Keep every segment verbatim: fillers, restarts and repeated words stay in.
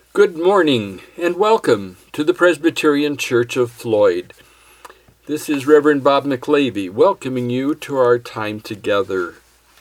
Good morning and welcome to the Presbyterian Church of Floyd. This is Reverend Bob McLavy welcoming you to our time together.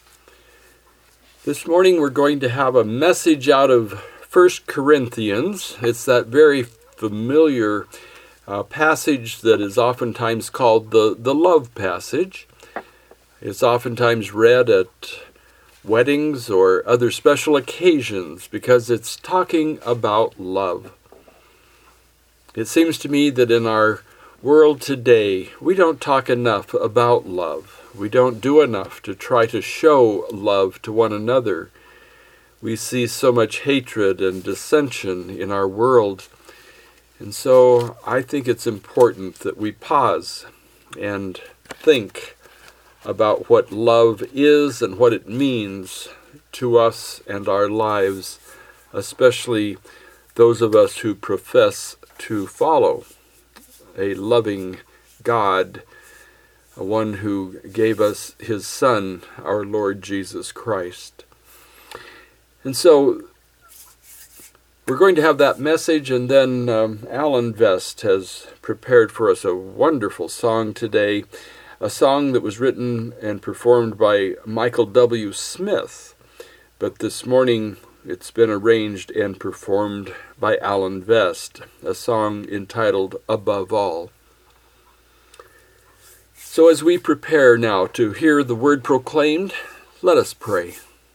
This morning we're going to have a message out of First Corinthians. It's that very familiar uh, passage that is oftentimes called the, the love passage. It's oftentimes read at weddings or other special occasions because it's talking about love. It seems to me that in our world today, we don't talk enough about love. We don't do enough to try to show love to one another. We see so much hatred and dissension in our world. And so I think it's important that we pause and think about what love is and what it means to us and our lives, especially those of us who profess to follow a loving God, one who gave us his Son, our Lord Jesus Christ. And so we're going to have that message, and then um, Alan Vest has prepared for us a wonderful song today, a song that was written and performed by Michael W. Smith, but this morning it's been arranged and performed by Alan Vest, a song entitled Above All. So as we prepare now to hear the word proclaimed, let us pray.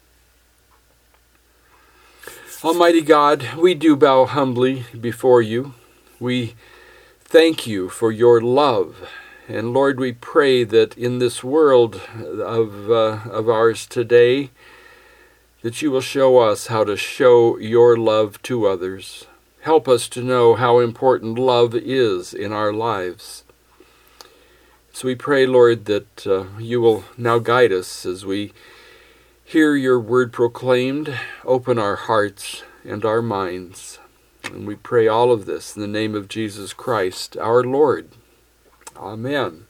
Almighty God, we do bow humbly before you. We thank you for your love. And Lord, we pray that in this world of uh, of ours today, that you will show us how to show your love to others. Help us to know how important love is in our lives. So we pray, Lord, that uh, you will now guide us as we hear your word proclaimed. Open our hearts and our minds. And we pray all of this in the name of Jesus Christ, our Lord. Amen.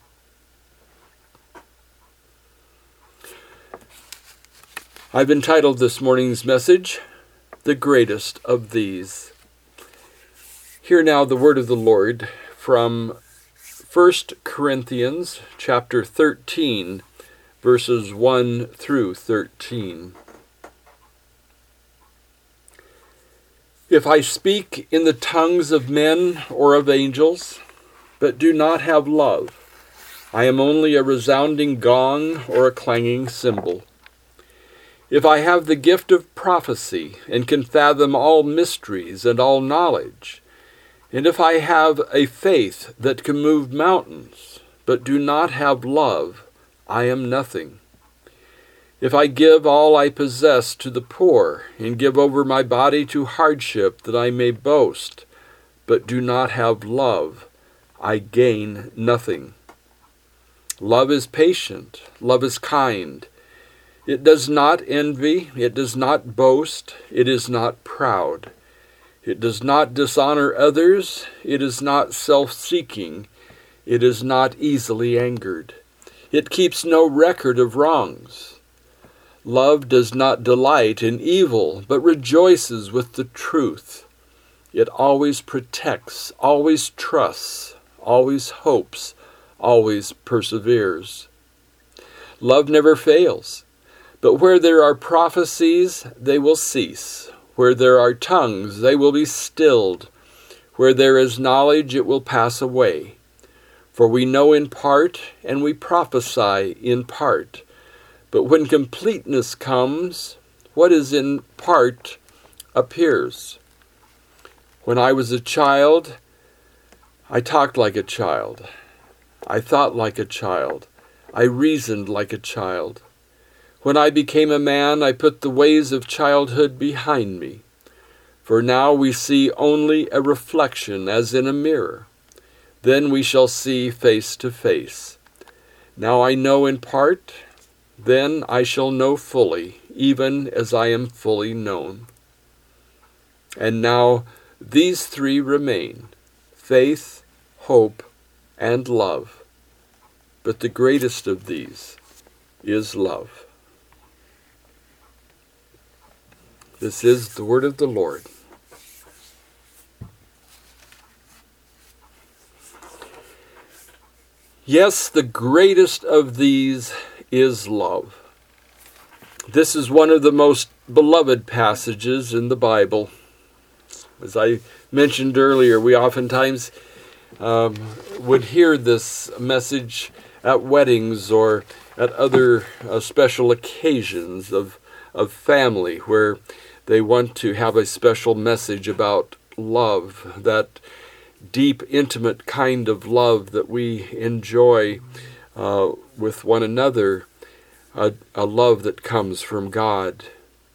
I've entitled this morning's message, The Greatest of These. Hear now the word of the Lord from First Corinthians chapter thirteen, verses one through thirteen. If I speak in the tongues of men or of angels, but do not have love, I am only a resounding gong or a clanging cymbal. If I have the gift of prophecy and can fathom all mysteries and all knowledge, and if I have a faith that can move mountains, but do not have love, I am nothing. If I give all I possess to the poor and give over my body to hardship that I may boast, but do not have love, I gain nothing. Love is patient. Love is kind. It does not envy. It does not boast. It is not proud. It does not dishonor others. It is not self-seeking. It is not easily angered. It keeps no record of wrongs. Love does not delight in evil, but rejoices with the truth. It always protects, always trusts, always hopes, always perseveres. Love never fails, but where there are prophecies, they will cease. Where there are tongues, they will be stilled. Where there is knowledge, it will pass away. For we know in part, and we prophesy in part. But when completeness comes, what is in part appears. When I was a child, I talked like a child. I thought like a child. I reasoned like a child. When I became a man, I put the ways of childhood behind me. For now we see only a reflection as in a mirror. Then we shall see face to face. Now I know in part, then I shall know fully, even as I am fully known. And now these three remain, faith, hope, and love. But the greatest of these is love. This is the word of the Lord. Yes, the greatest of these is love. This is one of the most beloved passages in the Bible. As I mentioned earlier, we oftentimes um, would hear this message at weddings or at other uh, special occasions of, of family where they want to have a special message about love, that deep, intimate kind of love that we enjoy uh, with one another, a, a love that comes from God.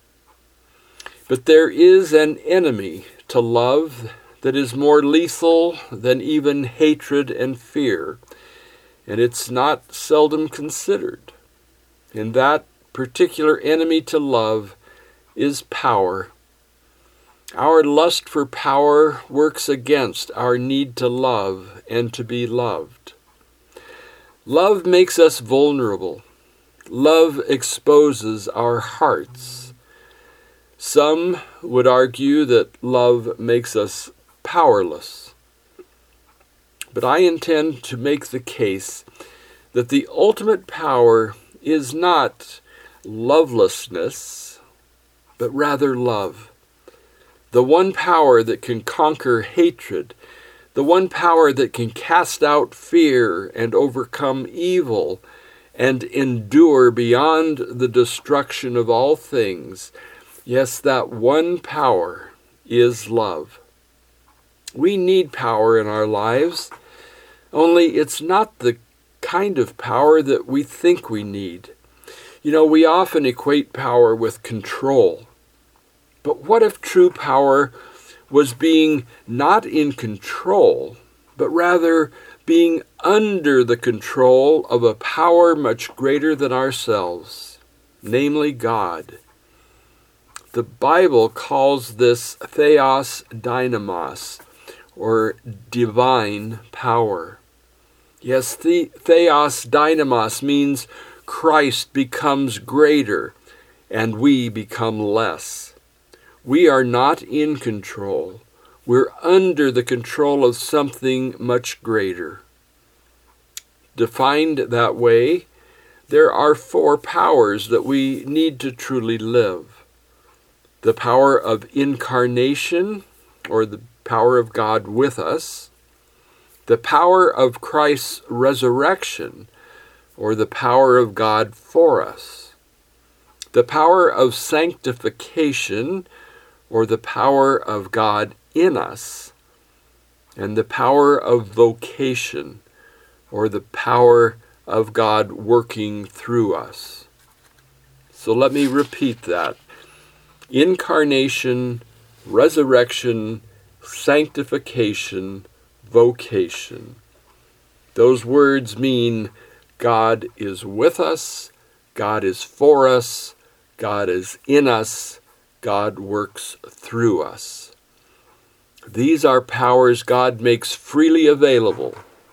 But there is an enemy to love that is more lethal than even hatred and fear, and it's not seldom considered. And that particular enemy to love is power. Our lust for power works against our need to love and to be loved. Love makes us vulnerable. Love exposes our hearts. Some would argue that love makes us powerless. But I intend to make the case that the ultimate power is not lovelessness, but rather love. The one power that can conquer hatred, the one power that can cast out fear and overcome evil and endure beyond the destruction of all things. Yes, that one power is love. We need power in our lives, only it's not the kind of power that we think we need. You know, we often equate power with control. But what if true power was being not in control, but rather being under the control of a power much greater than ourselves, namely God? The Bible calls this theos dynamos, or divine power. Yes, the theos dynamos means Christ becomes greater and we become less. We are not in control. We're under the control of something much greater. Defined that way, there are four powers that we need to truly live. The power of incarnation, or the power of God with us. The power of Christ's resurrection, or the power of God for us. The power of sanctification, or the power of God in us, and the power of vocation, or the power of God working through us. So let me repeat that. Incarnation, resurrection, sanctification, vocation. Those words mean God is with us, God is for us, God is in us, God works through us. These are powers God makes freely available.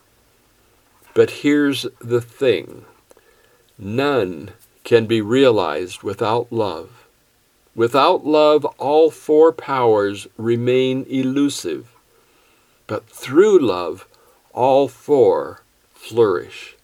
But here's the thing. None can be realized without love. Without love, all four powers remain elusive. But through love, all four flourish.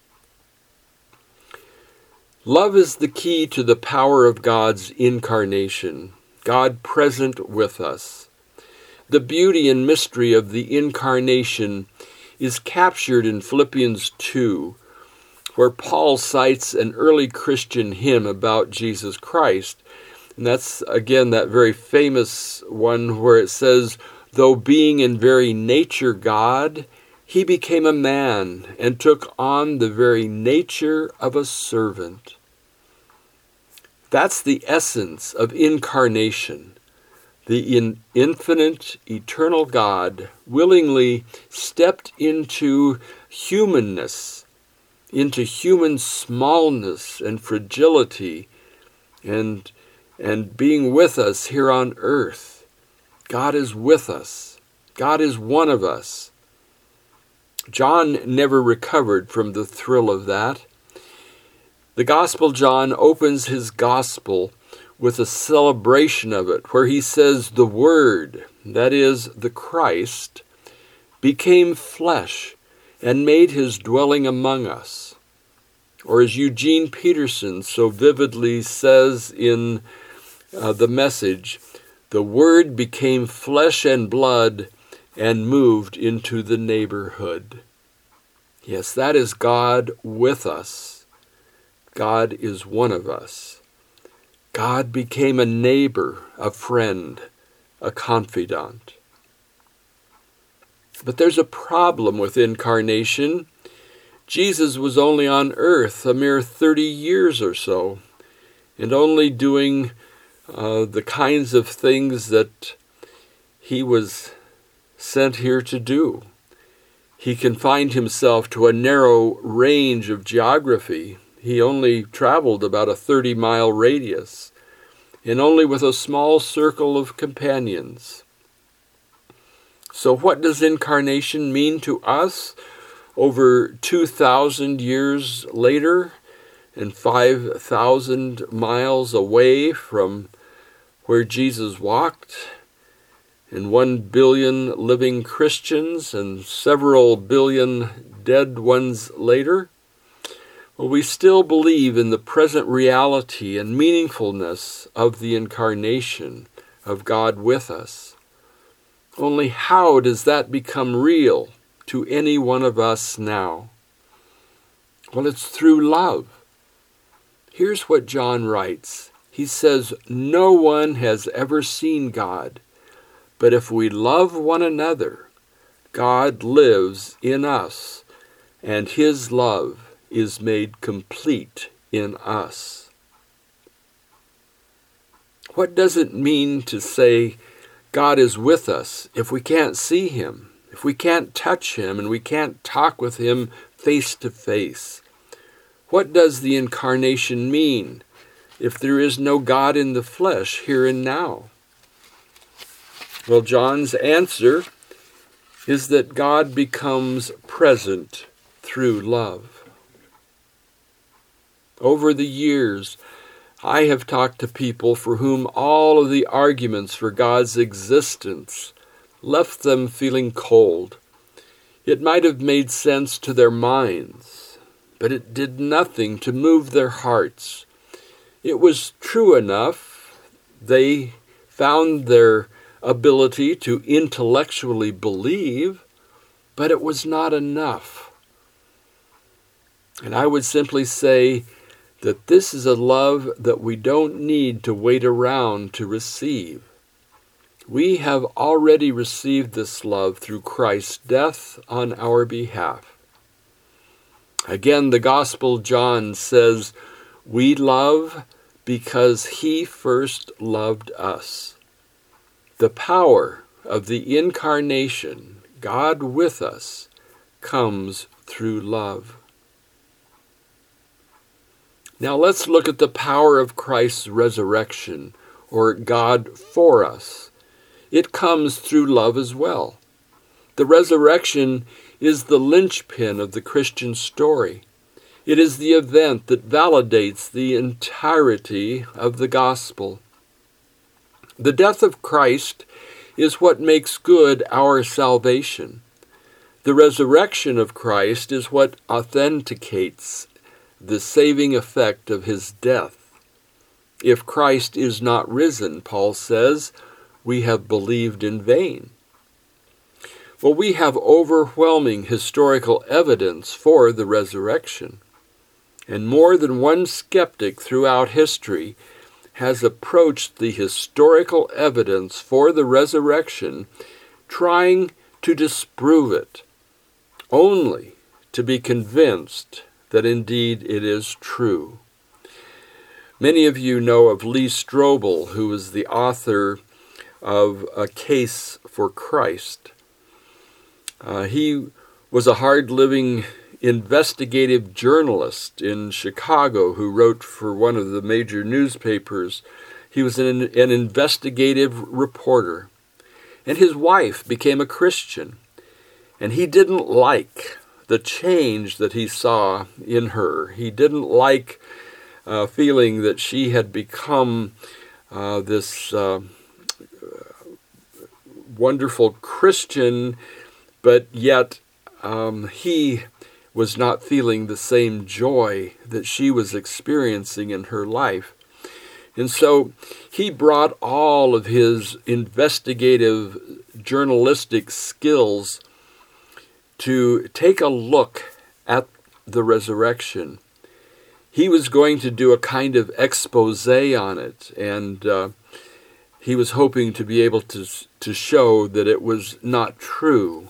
Love is the key to the power of God's incarnation. God present with us. The beauty and mystery of the incarnation is captured in Philippians two, where Paul cites an early Christian hymn about Jesus Christ. And that's, again, that very famous one where it says, "Though being in very nature God, he became a man and took on the very nature of a servant." That's the essence of incarnation. The in infinite, eternal God willingly stepped into humanness, into human smallness and fragility, and, and being with us here on earth. God is with us. God is one of us. John never recovered from the thrill of that. The Gospel John opens his Gospel with a celebration of it, where he says the Word, that is, the Christ, became flesh and made his dwelling among us. Or as Eugene Peterson so vividly says in uh, The Message, the Word became flesh and blood and moved into the neighborhood. Yes, that is God with us. God is one of us. God became a neighbor, a friend, a confidant. But there's a problem with incarnation. Jesus was only on earth a mere thirty years or so, and only doing uh, the kinds of things that he was sent here to do. He confined himself to a narrow range of geography. He only traveled about a thirty-mile radius, and only with a small circle of companions. So what does incarnation mean to us over two thousand years later and five thousand miles away from where Jesus walked, and one billion living Christians and several billion dead ones later? Well, we still believe in the present reality and meaningfulness of the incarnation of God with us. Only how does that become real to any one of us now? Well, it's through love. Here's what John writes. He says, "No one has ever seen God, but if we love one another, God lives in us, and his love is made complete in us." What does it mean to say God is with us if we can't see him, if we can't touch him, and we can't talk with him face to face? What does the incarnation mean if there is no God in the flesh here and now? Well, John's answer is that God becomes present through love. Over the years, I have talked to people for whom all of the arguments for God's existence left them feeling cold. It might have made sense to their minds, but it did nothing to move their hearts. It was true enough. They found their ability to intellectually believe, but it was not enough. And I would simply say that this is a love that we don't need to wait around to receive. We have already received this love through Christ's death on our behalf. Again, the Gospel John says, "We love because he first loved us." The power of the incarnation, God with us, comes through love. Now let's look at the power of Christ's resurrection, or God for us. It comes through love as well. The resurrection is the linchpin of the Christian story. It is the event that validates the entirety of the gospel. The death of Christ is what makes good our salvation. The resurrection of Christ is what authenticates the saving effect of his death. If Christ is not risen, Paul says, we have believed in vain. Well, we have overwhelming historical evidence for the resurrection, and more than one skeptic throughout history has approached the historical evidence for the resurrection trying to disprove it, only to be convinced that indeed it is true. Many of you know of Lee Strobel, who is the author of A Case for Christ. Uh, he was a hard-living investigative journalist in Chicago who wrote for one of the major newspapers. He was an, an investigative reporter. And his wife became a Christian. And he didn't like the change that he saw in her. He didn't like uh, feeling that she had become uh, this uh, wonderful Christian, but yet um, he was not feeling the same joy that she was experiencing in her life. And so he brought all of his investigative journalistic skills to take a look at the resurrection. He was going to do a kind of expose on it, and uh, he was hoping to be able to, to show that it was not true.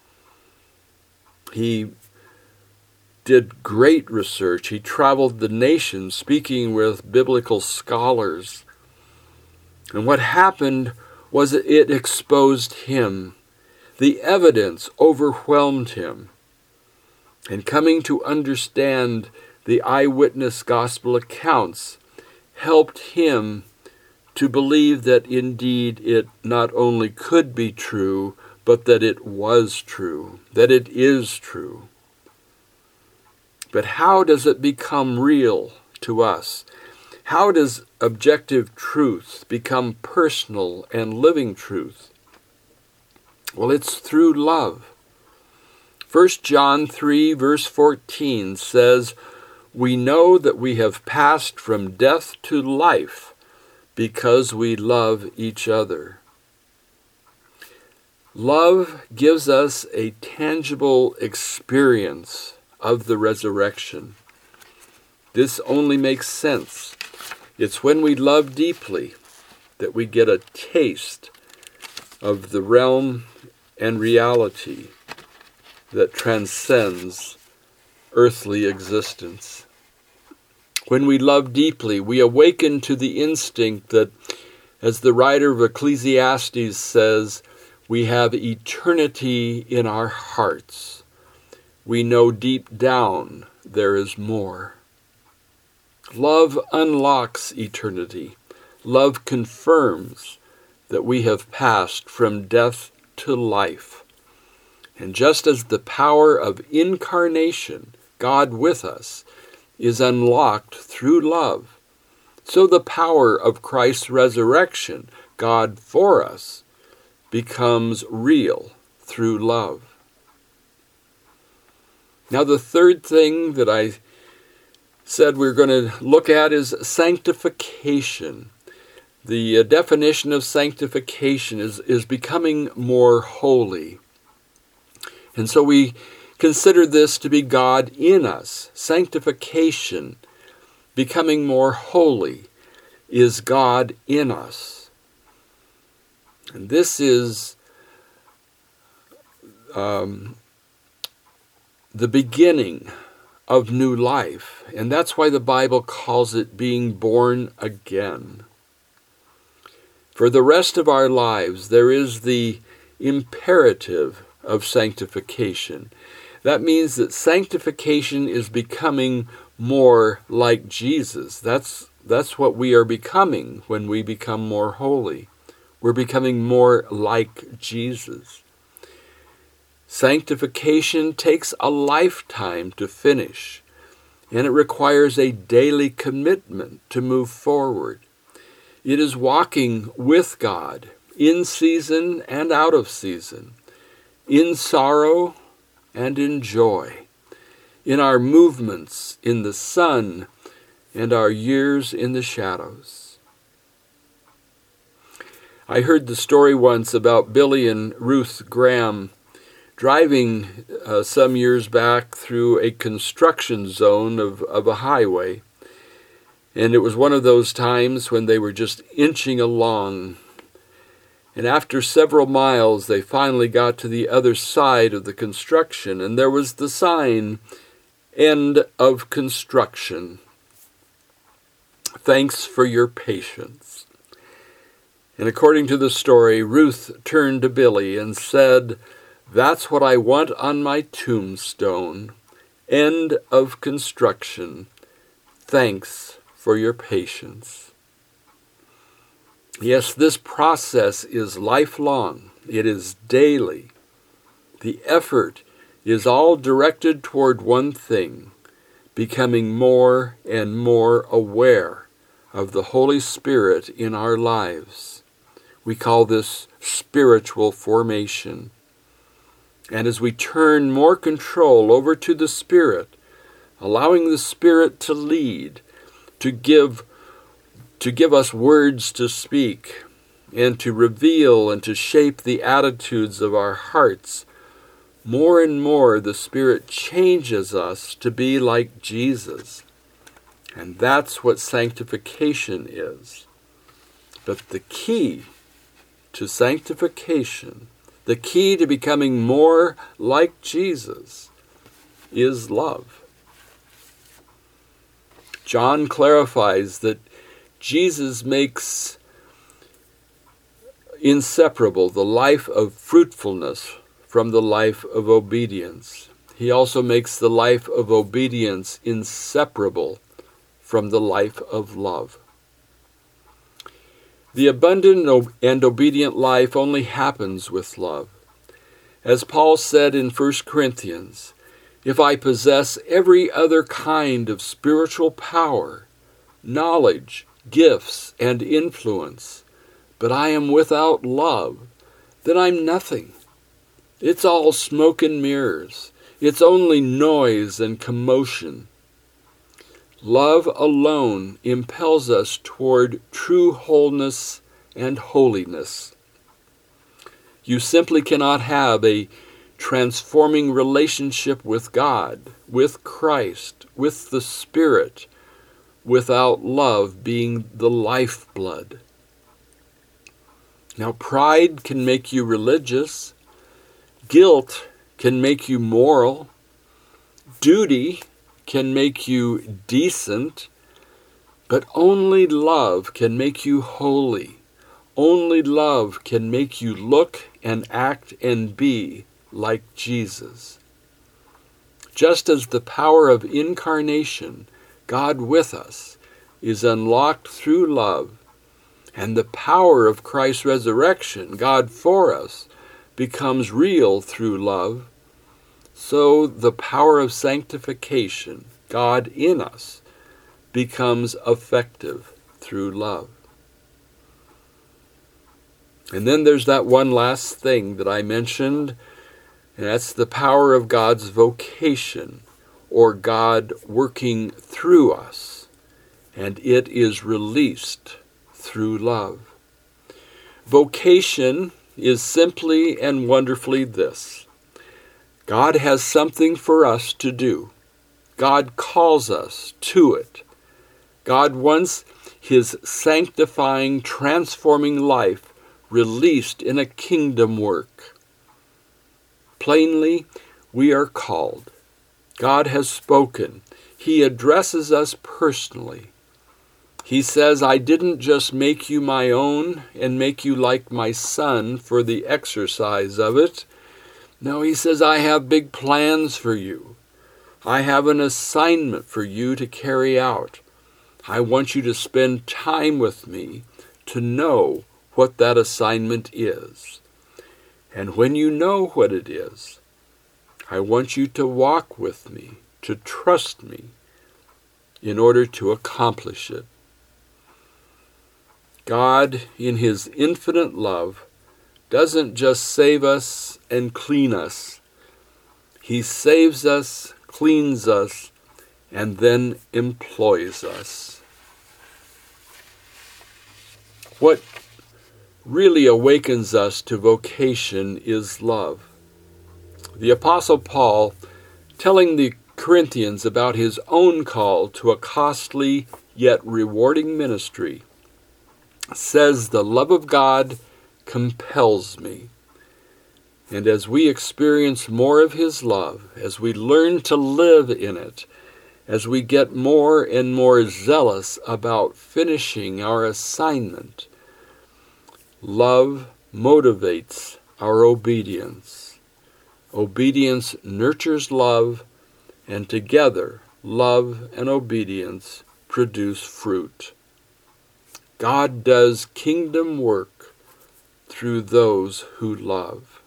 He did great research. He traveled the nation speaking with biblical scholars. And what happened was it exposed him. The evidence overwhelmed him. And coming to understand the eyewitness gospel accounts helped him to believe that indeed it not only could be true, but that it was true, that it is true. But how does it become real to us? How does objective truth become personal and living truth? Well, it's through love. First John three, verse fourteen says, "We know that we have passed from death to life because we love each other." Love gives us a tangible experience of the resurrection. This only makes sense. It's when we love deeply that we get a taste of the realm and reality that transcends earthly existence. When we love deeply, we awaken to the instinct that, as the writer of Ecclesiastes says, we have eternity in our hearts. We know deep down there is more. Love unlocks eternity. Love confirms that we have passed from death to life. And just as the power of incarnation, God with us, is unlocked through love, so the power of Christ's resurrection, God for us, becomes real through love. Now, the third thing that I said we're going to look at is sanctification. The uh, definition of sanctification is, is becoming more holy. And so we consider this to be God in us. Sanctification, becoming more holy, is God in us. And this is um, the beginning of new life. And that's why the Bible calls it being born again. For the rest of our lives, there is the imperative of sanctification. That means that sanctification is becoming more like Jesus. That's, that's what we are becoming when we become more holy. We're becoming more like Jesus. Sanctification takes a lifetime to finish, and it requires a daily commitment to move forward. It is walking with God in season and out of season, in sorrow and in joy, in our movements in the sun and our years in the shadows. I heard the story once about Billy and Ruth Graham driving uh, some years back through a construction zone of, of a highway. And it was one of those times when they were just inching along. And after several miles, they finally got to the other side of the construction, and there was the sign, "End of construction. Thanks for your patience." And according to the story, Ruth turned to Billy and said, "That's what I want on my tombstone. End of construction. Thanks for your patience." Yes, this process is lifelong. It is daily. The effort is all directed toward one thing, becoming more and more aware of the Holy Spirit in our lives. We call this spiritual formation. And as we turn more control over to the Spirit, allowing the Spirit to lead, to give, to give us words to speak, and to reveal and to shape the attitudes of our hearts, more and more the Spirit changes us to be like Jesus. And that's what sanctification is. But the key to sanctification, the key to becoming more like Jesus, is love. John clarifies that Jesus makes inseparable the life of fruitfulness from the life of obedience. He also makes the life of obedience inseparable from the life of love. The abundant and obedient life only happens with love. As Paul said in First Corinthians, "If I possess every other kind of spiritual power, knowledge, gifts, and influence, but I am without love, then I'm nothing. It's all smoke and mirrors. It's only noise and commotion." Love alone impels us toward true wholeness and holiness. You simply cannot have a transforming relationship with God, with Christ, with the Spirit, without love being the lifeblood. Now, pride can make you religious. Guilt can make you moral. Duty can make you decent. But only love can make you holy. Only love can make you look and act and be like Jesus. Just as the power of incarnation, God with us, is unlocked through love, and the power of Christ's resurrection, God for us, becomes real through love, so the power of sanctification, God in us, becomes effective through love. And then there's that one last thing that I mentioned, and that's the power of God's vocation, or God working through us, and it is released through love. Vocation is simply and wonderfully this: God has something for us to do. God calls us to it. God wants His sanctifying, transforming life released in a kingdom work. Plainly, we are called. God has spoken. He addresses us personally. He says, "I didn't just make you my own and make you like my son for the exercise of it. No," He says, "I have big plans for you. I have an assignment for you to carry out. I want you to spend time with me to know what that assignment is. And when you know what it is, I want you to walk with me, to trust me, in order to accomplish it." God, in His infinite love, doesn't just save us and clean us. He saves us, cleans us, and then employs us. What really awakens us to vocation is love. The Apostle Paul, telling the Corinthians about his own call to a costly yet rewarding ministry, says, "The love of God compels me." And as we experience more of His love, as we learn to live in it, as we get more and more zealous about finishing our assignment, love motivates our obedience. Obedience nurtures love, and together, love and obedience produce fruit. God does kingdom work through those who love.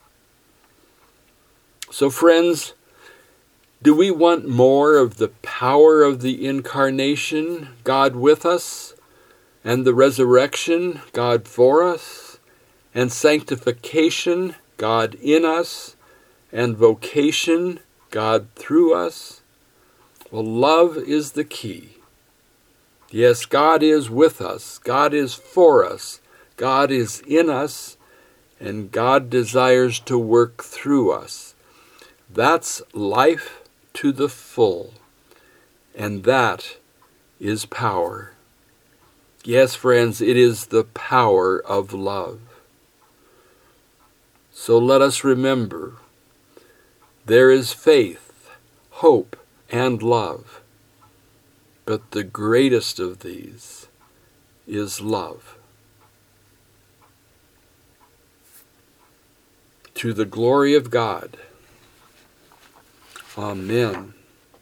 So friends, do we want more of the power of the incarnation, God with us, and the resurrection, God for us, and sanctification, God in us, and vocation, God through us. Well, love is the key. Yes, God is with us. God is for us. God is in us. And God desires to work through us. That's life to the full. And that is power. Yes, friends, it is the power of love. So let us remember, there is faith, hope, and love. But the greatest of these is love. To the glory of God. Amen.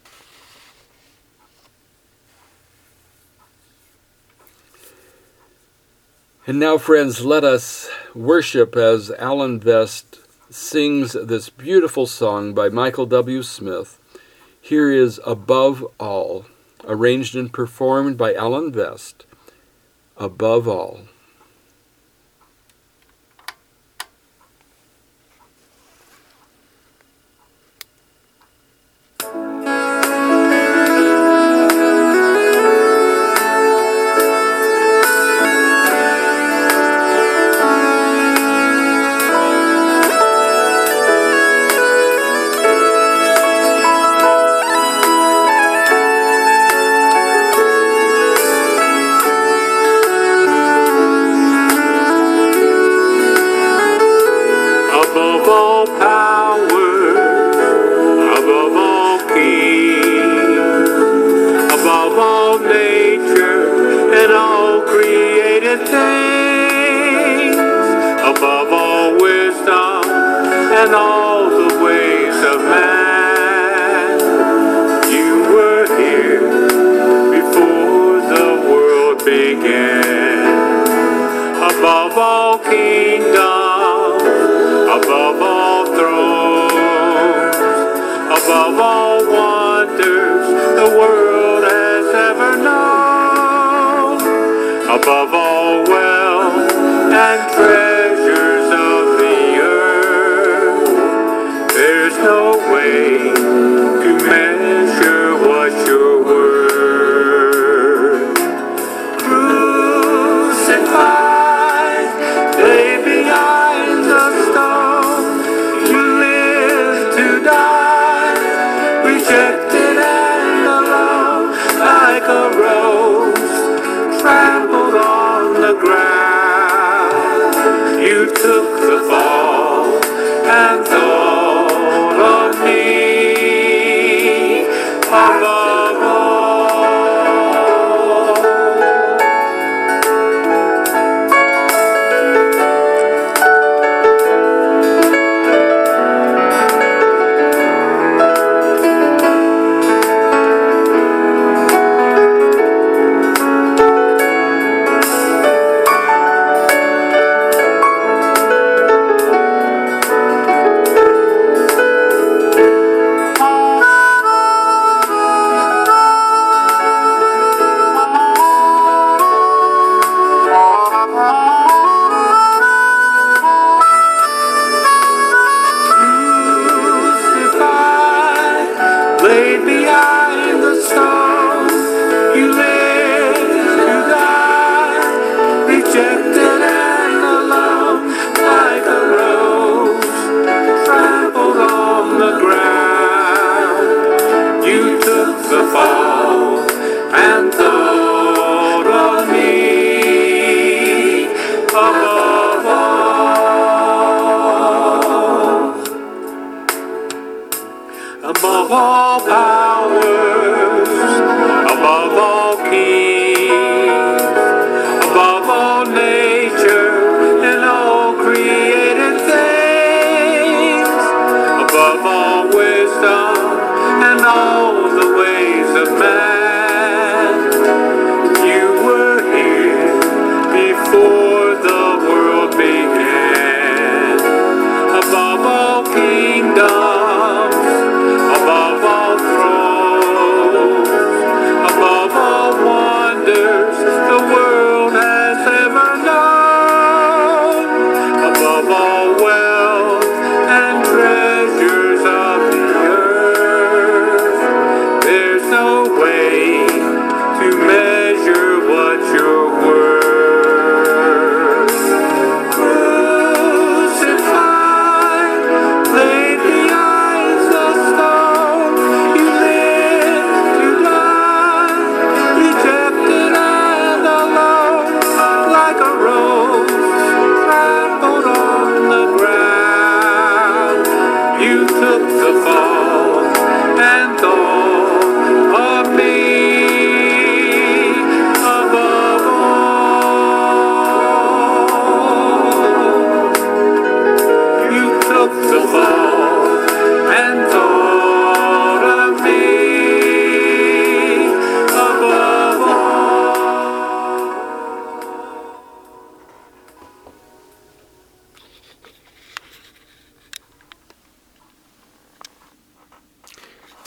And now, friends, let us worship as Alan Vest sings this beautiful song by Michael W. Smith. Here is Above All, arranged and performed by Alan Vest. Above All.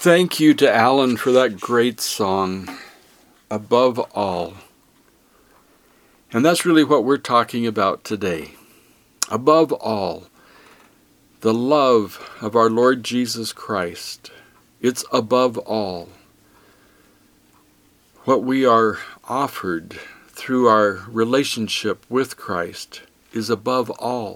Thank you to Alan for that great song, Above All. And that's really what we're talking about today. Above all, the love of our Lord Jesus Christ. It's above all. What we are offered through our relationship with Christ is above all.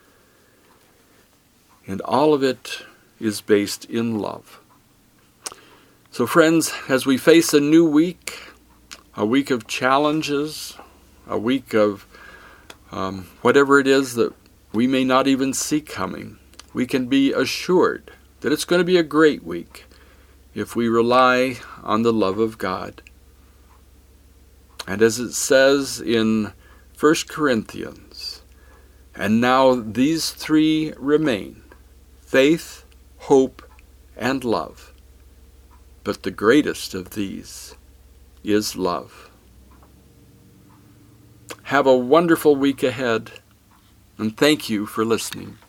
And all of it is based in love. So friends, as we face a new week, a week of challenges, a week of um, whatever it is that we may not even see coming, we can be assured that it's going to be a great week if we rely on the love of God. And as it says in First Corinthians, and now these three remain, faith, hope, and love. But the greatest of these is love. Have a wonderful week ahead, and thank you for listening.